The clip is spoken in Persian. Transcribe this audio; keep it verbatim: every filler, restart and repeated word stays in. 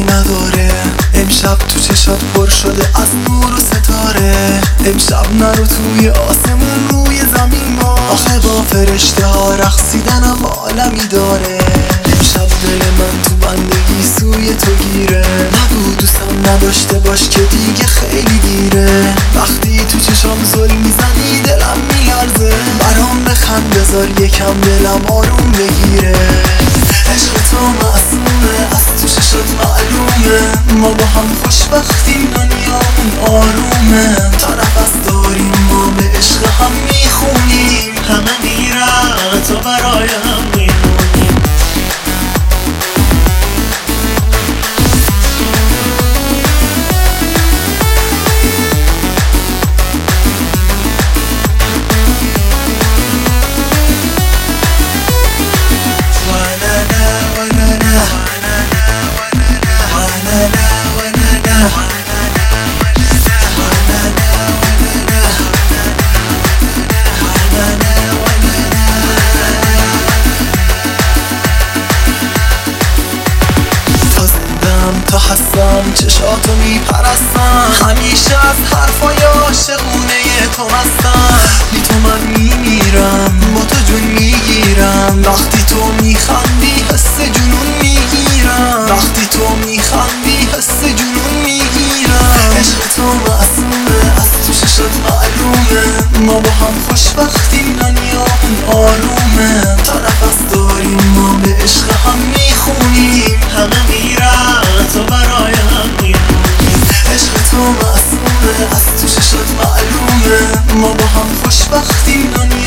نداره. امشب تو چشات پر شده از نور و ستاره. امشب نرو توی آسمون روی زمین ما، آخه با فرشته ها رقصیدنم عالمی داره. امشب دل من تو بندگی سوی تو گیره. نگو دوستم نداشته باش که دیگه خیلی دیره. وقتی تو چشام زل میزنی دلم میلرزه. برام بخند بذار یکم دلم آروم بگیره. عشق تو معصومه از تو چشات معلومه. ما با هم خوشبختیم دنیامون آرومه. تا نفس داریم ما به عشق هم میخونیم. همه میرن تو برایم میمونی. تا هستم چشاتو میپرستم. همیشه از حرفای عاشقونه تو مستم. بی تو من میمیرم، با تو جون میگیرم. وقتی تو میخندی حس جنون میگیرم. وقتی تو میخندی حس جنون میگیرم. عشق تو معصومه از تو چشات معلومه. ما با هم خوشبختیم دنیامون آرومه. تا نفس داریم ما به عشق هم میخونیم. همه میرن تو برایم میمونی. عشق تو معصومه از تو چشات معلومه. ما با هم خوشبختیم دنیا